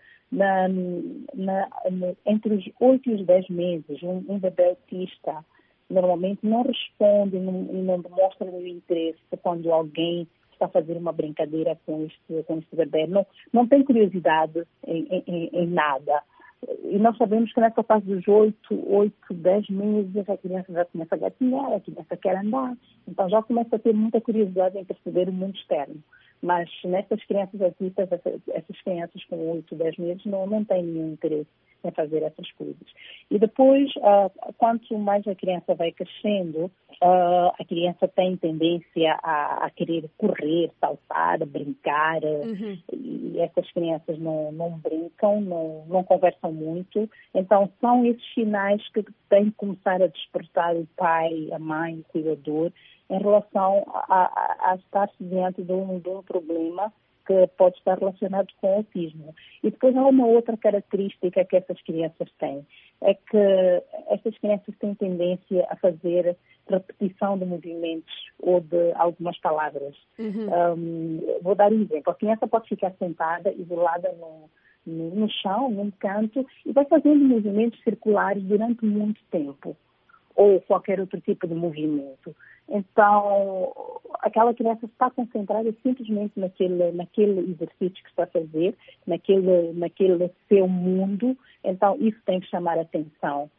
Speaker 12: Entre os 8 e os 10 meses, um bebê autista normalmente não responde e não demonstra nenhum interesse quando alguém está a fazer uma brincadeira com este bebê. Não tem curiosidade em nada. E nós sabemos que nessa fase dos 8, 10 meses, a criança já começa a gatinhar, a criança quer andar. Então já começa a ter muita curiosidade em perceber o mundo externo. Mas nessas crianças autistas, essas crianças com 8, 10 meses não têm nenhum interesse em fazer essas coisas. E depois, quanto mais a criança vai crescendo, a criança tem tendência a querer correr, saltar, brincar. E essas crianças não brincam, não conversam muito. Então, são esses sinais que têm que começar a despertar o pai, a mãe, o cuidador, em relação a estar-se diante de um problema que pode estar relacionado com o autismo. E depois há uma outra característica que essas crianças têm, é que estas crianças têm tendência a fazer repetição de movimentos ou de algumas palavras. Vou dar um exemplo. A criança pode ficar sentada, isolada no chão, num canto, e vai fazendo movimentos circulares durante muito tempo, ou qualquer outro tipo de movimento. Então, aquela criança está concentrada simplesmente naquele exercício que está a fazer, naquele seu mundo. Então, isso tem que chamar a atenção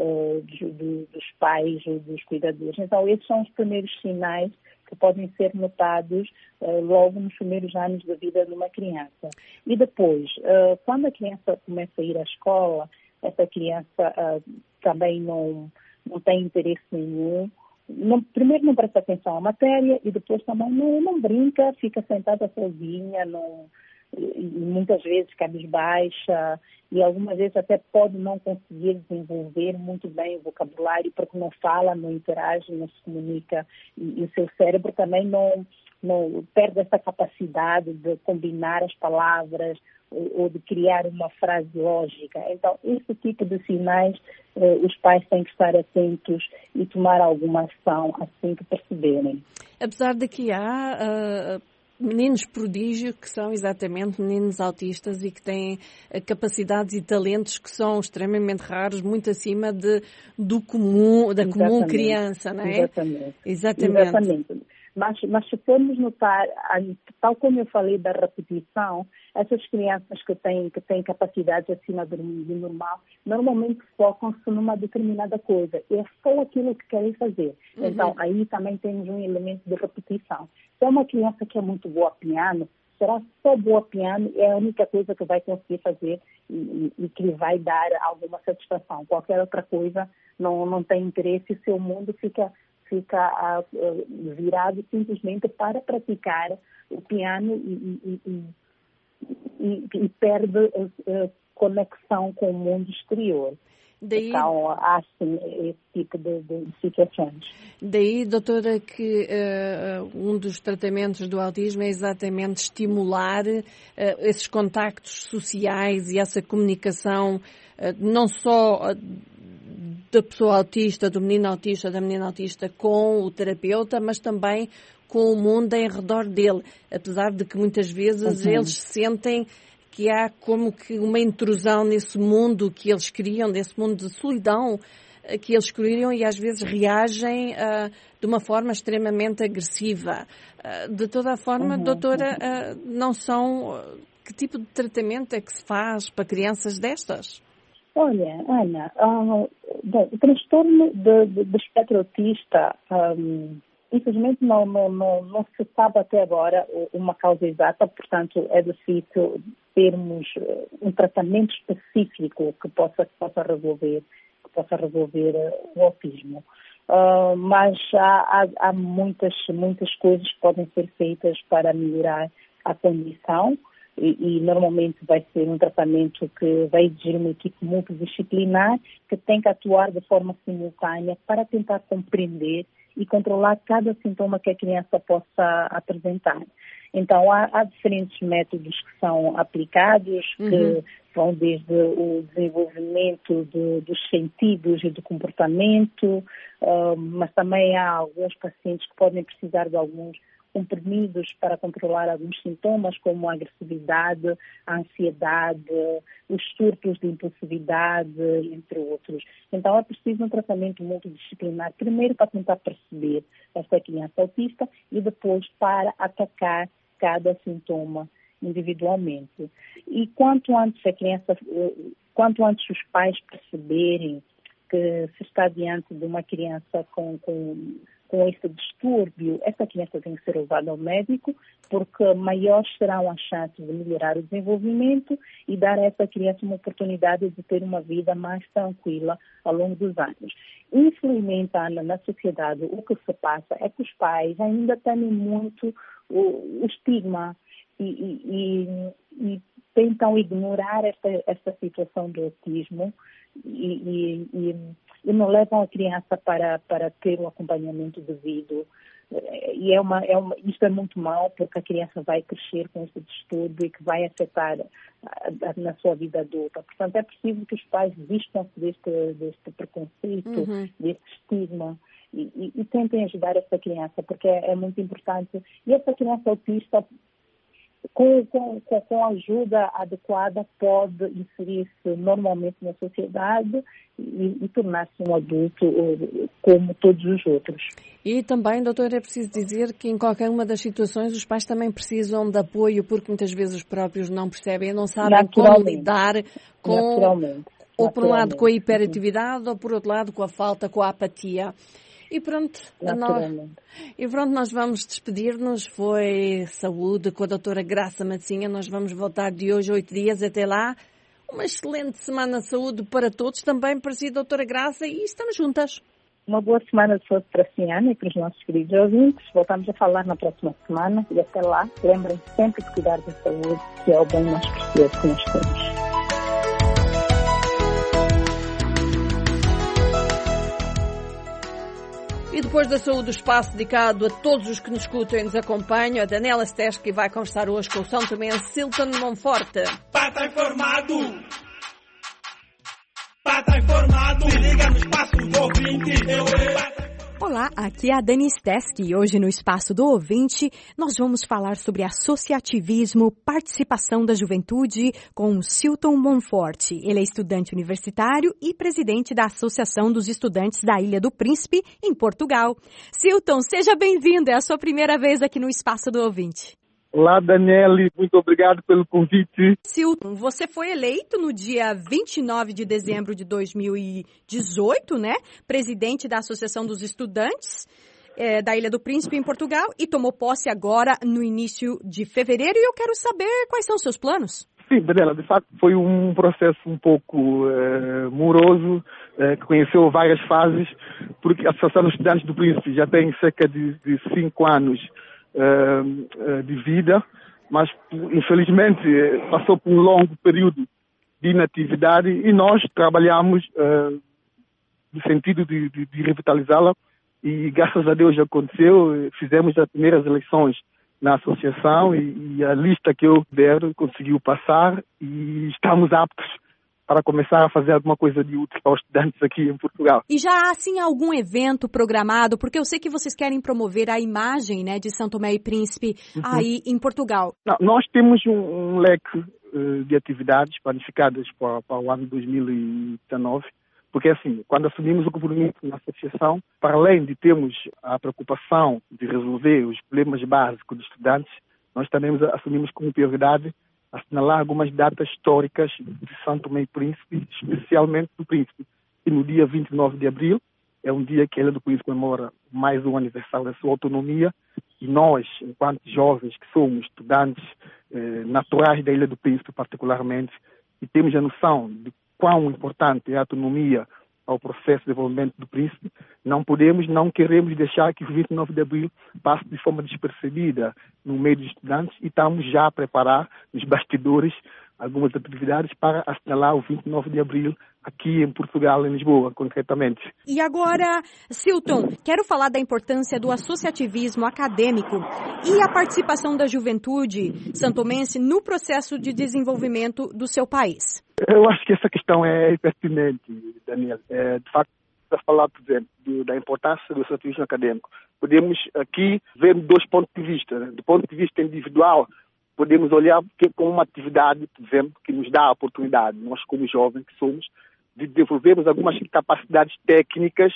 Speaker 12: dos pais ou dos cuidadores. Então, esses são os primeiros sinais que podem ser notados logo nos primeiros anos da vida de uma criança. E depois, quando a criança começa a ir à escola, essa criança também não tem interesse nenhum. Primeiro não presta atenção à matéria e depois também não brinca, fica sentada sozinha, e muitas vezes cabisbaixa e algumas vezes até pode não conseguir desenvolver muito bem o vocabulário porque não fala, não interage, não se comunica e o seu cérebro também não perde essa capacidade de combinar as palavras ou de criar uma frase lógica. Então, esse tipo de sinais os pais têm que estar atentos e tomar alguma ação assim que perceberem.
Speaker 2: Apesar de que há meninos prodígio que são exatamente meninos autistas e que têm capacidades e talentos que são extremamente raros, muito acima da comum criança, não é?
Speaker 12: Exatamente. Mas se formos notar, tal como eu falei da repetição, essas crianças que têm capacidades acima do normal, normalmente focam-se numa determinada coisa. É só aquilo que querem fazer. Então, aí também temos um elemento de repetição. Se é uma criança que é muito boa a piano, será só boa a piano, é a única coisa que vai conseguir fazer e que lhe vai dar alguma satisfação. Qualquer outra coisa não tem interesse, o seu mundo fica virado simplesmente para praticar o piano e perde conexão com o mundo exterior. Então, há sim esse tipo de situações.
Speaker 2: Daí, doutora, que um dos tratamentos do autismo é exatamente estimular esses contactos sociais e essa comunicação, não só da pessoa autista, do menino autista, da menina autista com o terapeuta, mas também com o mundo em redor dele. Apesar de que muitas vezes eles sentem que há como que uma intrusão nesse mundo que eles criam, nesse mundo de solidão que eles criam, e às vezes reagem de uma forma extremamente agressiva. De toda a forma, doutora, não são... Que tipo de tratamento é que se faz para crianças destas?
Speaker 12: Olha, Ana, o transtorno do espectro autista, infelizmente não se sabe até agora uma causa exata, portanto é difícil termos um tratamento específico que possa resolver o autismo. Mas há muitas coisas que podem ser feitas para melhorar a condição e normalmente vai ser um tratamento que vai exigir uma equipe multidisciplinar que tem que atuar de forma simultânea para tentar compreender e controlar cada sintoma que a criança possa apresentar. Então, há diferentes métodos que são aplicados, que vão desde o desenvolvimento dos sentidos e do comportamento, mas também há alguns pacientes que podem precisar de alguns comprimidos para controlar alguns sintomas, como a agressividade, a ansiedade, os surtos de impulsividade, entre outros. Então, é preciso um tratamento multidisciplinar, primeiro para tentar perceber esta criança autista e depois para atacar cada sintoma individualmente. E quanto antes os pais perceberem que se está diante de uma criança com esse distúrbio, essa criança tem que ser levada ao médico, porque maiores serão as chances de melhorar o desenvolvimento e dar a essa criança uma oportunidade de ter uma vida mais tranquila ao longo dos anos. Infelizmente, Ana, na sociedade, o que se passa é que os pais ainda temem muito o estigma e tentam ignorar esta situação do autismo e não levam a criança para ter o acompanhamento devido. E isto é muito mau, porque a criança vai crescer com esse distúrbio e que vai afetar na sua vida adulta. Portanto, é preciso que os pais vistam-se deste preconceito, deste estigma, e tentem ajudar essa criança, porque é muito importante. E essa criança autista, com a ajuda adequada, pode inserir-se normalmente na sociedade e tornar-se um adulto como todos os outros.
Speaker 2: E também, doutora, é preciso dizer que em qualquer uma das situações os pais também precisam de apoio, porque muitas vezes os próprios não percebem, não sabem como lidar com, ou por um lado com a hiperatividade, ou por outro lado com a falta, com a apatia. E pronto, nós vamos despedir-nos. Foi saúde com a doutora Graça Matzinha. Nós vamos voltar de hoje 8 dias. Até lá, uma excelente semana de saúde para todos, também para si, doutora Graça, e estamos juntas.
Speaker 12: Uma boa semana de saúde para a Ciana e para os nossos queridos ouvintes. Voltamos a falar na próxima semana e até lá, lembrem sempre de cuidar da saúde, que é o bem mais precioso que nós temos.
Speaker 2: E depois da saúde, do espaço dedicado a todos os que nos escutam e nos acompanham, a Daniela Steschi vai conversar hoje com o São Tomense Silton Monforte.
Speaker 14: Pata informado! Pata informado! Se liga no espaço do ouvinte,
Speaker 15: Olá, aqui é a Dani Steschi e hoje no Espaço do Ouvinte nós vamos falar sobre associativismo, participação da juventude com o Silton Monforte. Ele é estudante universitário e presidente da Associação dos Estudantes da Ilha do Príncipe, em Portugal. Silton, seja bem-vindo, é a sua primeira vez aqui no Espaço do Ouvinte.
Speaker 16: Olá, Daniele, muito obrigado pelo convite.
Speaker 15: Silton, você foi eleito no dia 29 de dezembro de 2018, né? Presidente da Associação dos Estudantes da Ilha do Príncipe, em Portugal, e tomou posse agora no início de fevereiro. E eu quero saber quais são os seus planos.
Speaker 16: Sim, Daniela, de facto foi um processo um pouco moroso, que conheceu várias fases, porque a Associação dos Estudantes do Príncipe já tem cerca de 5 anos de vida, mas infelizmente passou por um longo período de inatividade e nós trabalhamos no sentido de revitalizá-la e graças a Deus já aconteceu, fizemos as primeiras eleições na associação e a lista que eu der conseguiu passar e estamos aptos para começar a fazer alguma coisa de útil para os estudantes aqui em Portugal.
Speaker 15: E já há, assim, algum evento programado? Porque eu sei que vocês querem promover a imagem, né, de São Tomé e Príncipe aí em Portugal.
Speaker 16: Não, nós temos um leque de atividades planificadas para o ano 2019, porque assim, quando assumimos o compromisso na associação, para além de termos a preocupação de resolver os problemas básicos dos estudantes, nós também assumimos como prioridade assinalar algumas datas históricas de São Tomé e Príncipe, especialmente do Príncipe. E no dia 29 de abril, é um dia que a Ilha do Príncipe comemora mais um aniversário da sua autonomia, e nós, enquanto jovens que somos estudantes naturais da Ilha do Príncipe particularmente, e temos a noção de quão importante é a autonomia ao processo de desenvolvimento do Príncipe, não queremos deixar que o 29 de abril passe de forma despercebida no meio dos estudantes e estamos já a preparar nos bastidores algumas atividades para assinalar o 29 de abril aqui em Portugal, em Lisboa, concretamente.
Speaker 15: E agora, Silton, quero falar da importância do associativismo acadêmico e a participação da juventude santomense no processo de desenvolvimento do seu país.
Speaker 16: Eu acho que essa questão é pertinente, Daniel. De facto, para falar, por exemplo, da importância do associativismo acadêmico, podemos aqui ver dois pontos de vista. Né? Do ponto de vista individual, podemos olhar como uma atividade, por exemplo, que nos dá a oportunidade, nós como jovens que somos, de desenvolvermos algumas capacidades técnicas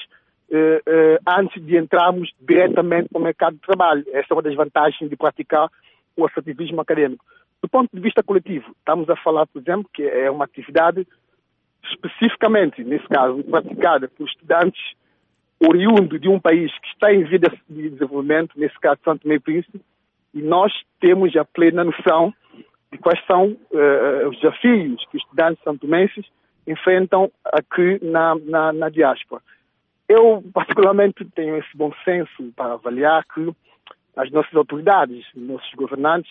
Speaker 16: antes de entrarmos diretamente no mercado de trabalho. Essa é uma das vantagens de praticar o associativismo acadêmico. Do ponto de vista coletivo, estamos a falar, por exemplo, que é uma atividade especificamente, nesse caso, praticada por estudantes oriundos de um país que está em vida de desenvolvimento, nesse caso, São Tomé e Príncipe, e nós temos a plena noção de quais são os desafios que os estudantes santomenses enfrentam aqui na diáspora. Eu, particularmente, tenho esse bom senso para avaliar que as nossas autoridades, nossos governantes,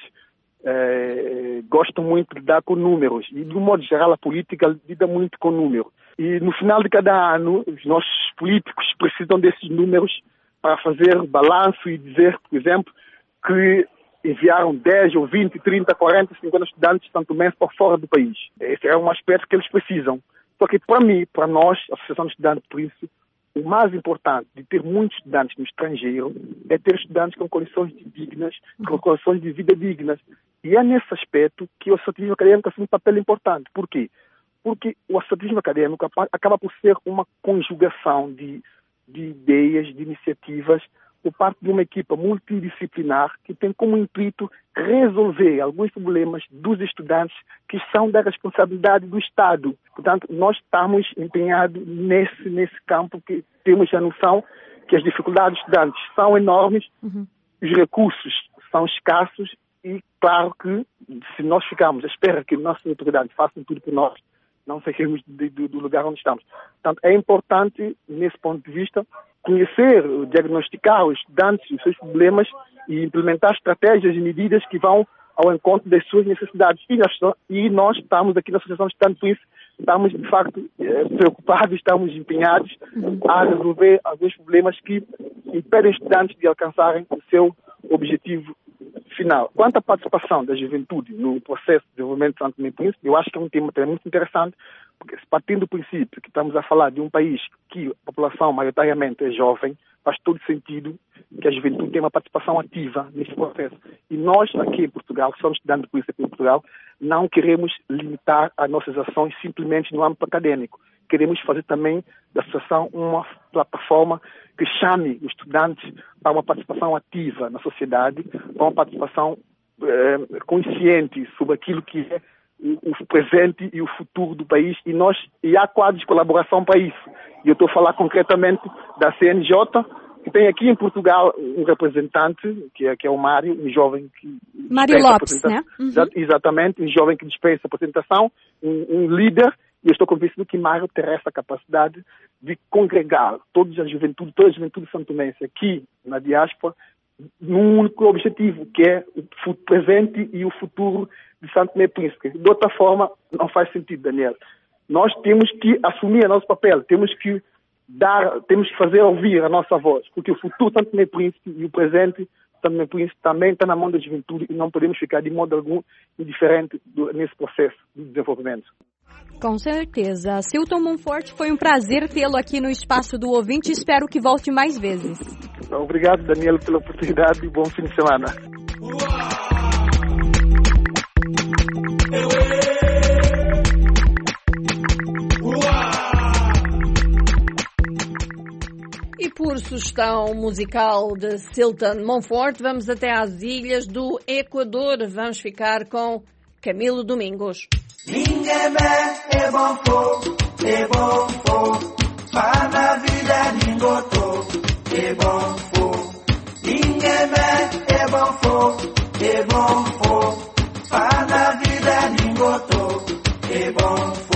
Speaker 16: gostam muito de lidar com números e, de um modo geral, a política lida muito com números. E, no final de cada ano, os nossos políticos precisam desses números para fazer balanço e dizer, por exemplo, que enviaram 10 ou 20, 30, 40, 50 estudantes santomenses para fora do país. Esse é um aspecto que eles precisam. Só que, para mim, para nós, a Associação de Estudantes de Príncipe, o mais importante de ter muitos estudantes no estrangeiro é ter estudantes com condições dignas, com condições de vida dignas. E é nesse aspecto que o associativismo acadêmico assume um papel importante. Por quê? Porque o associativismo acadêmico acaba por ser uma conjugação de ideias, de iniciativas, por parte de uma equipa multidisciplinar que tem como intuito resolver alguns problemas dos estudantes que são da responsabilidade do Estado. Portanto, nós estamos empenhados nesse campo, que temos a noção que as dificuldades dos estudantes são enormes, os recursos são escassos e, claro que, se nós ficarmos à espera que nossas autoridades façam tudo por nós, não sairemos do lugar onde estamos. Portanto, é importante, nesse ponto de vista, conhecer, diagnosticar os estudantes e os seus problemas e implementar estratégias e medidas que vão ao encontro das suas necessidades. E nós estamos aqui na Associação de Estudantes Príncipe, estamos, de facto, preocupados, estamos empenhados a resolver alguns problemas que impedem os estudantes de alcançarem o seu objetivo final. Quanto à participação da juventude no processo de desenvolvimento de São Tomé e Príncipe, eu acho que é um tema também muito interessante, porque partindo do princípio que estamos a falar de um país que a população maioritariamente é jovem, faz todo sentido que a juventude tenha uma participação ativa neste processo. E nós, aqui em Portugal, que somos estudantes de Príncipe em Portugal, não queremos limitar as nossas ações simplesmente no âmbito acadêmico. Queremos fazer também da associação uma plataforma que chame os estudantes para uma participação ativa na sociedade, para uma participação consciente sobre aquilo que é o presente e o futuro do país, e há quadros de colaboração para isso. E eu estou a falar concretamente da CNJ, que tem aqui em Portugal um representante, que é o Mário, um jovem que...
Speaker 15: Mário Lopes, né?
Speaker 16: Exatamente, um jovem que dispensa apresentação, um líder, e eu estou convencido que Mário terá essa capacidade de congregar toda a juventude santomense aqui na diáspora num único objetivo, que é o presente e o futuro de Santo Tomé e Príncipe. De outra forma, não faz sentido, Daniel. Nós temos que assumir o nosso papel, temos que fazer ouvir a nossa voz, porque o futuro de Santo Tomé e Príncipe e o presente de Santo Tomé e Príncipe também está na mão da juventude e não podemos ficar de modo algum indiferente nesse processo de desenvolvimento.
Speaker 15: Com certeza. Silton Monfort, foi um prazer tê-lo aqui no Espaço do Ouvinte. Espero que volte mais vezes.
Speaker 16: Obrigado, Daniel, pela oportunidade e bom fim de semana.
Speaker 2: E por sugestão musical de Silton Monfort, vamos até às ilhas do Equador. Vamos ficar com Camilo Domingos.
Speaker 13: Ninguém é bom fogo, para a vida ninguém é bom fogo. Ninguém é bom fogo, para a vida ninguém é bom fogo.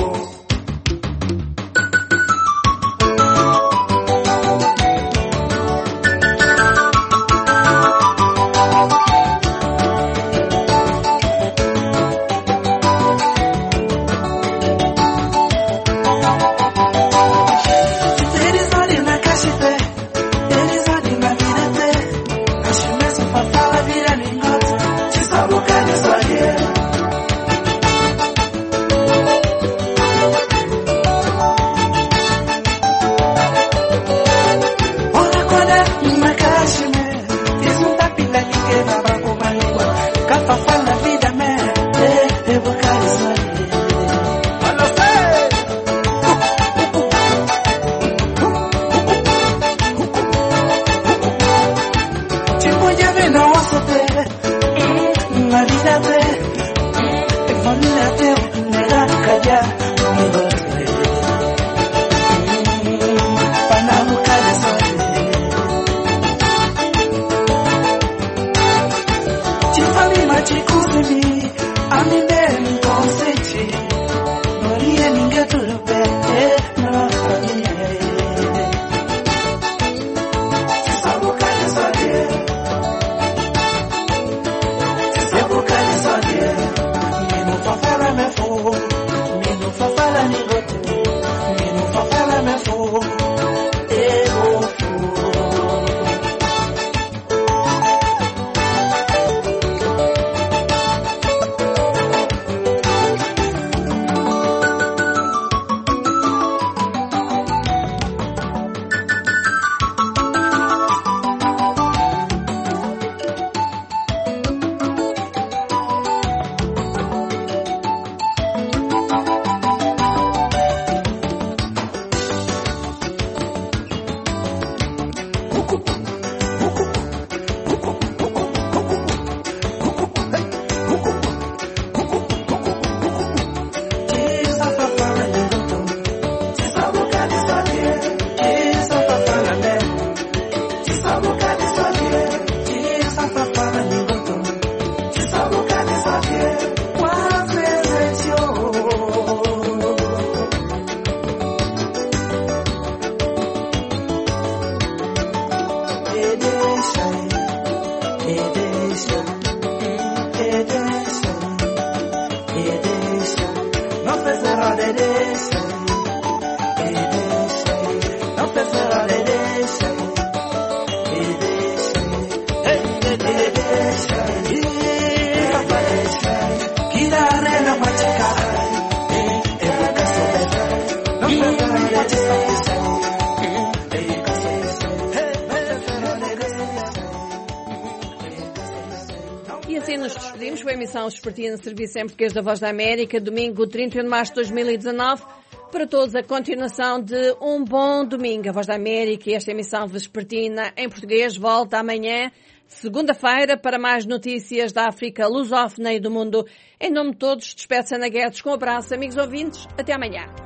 Speaker 2: Vespertina, Serviço em Português da Voz da América, domingo 31 de março de 2019. Para todos, a continuação de um bom domingo. A Voz da América e esta emissão vespertina em português volta amanhã, segunda-feira, para mais notícias da África lusófona e do mundo. Em nome de todos, despede-se Ana Guedes com um abraço, amigos ouvintes. Até amanhã.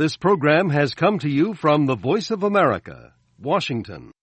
Speaker 17: This program has come to you from the Voice of America, Washington.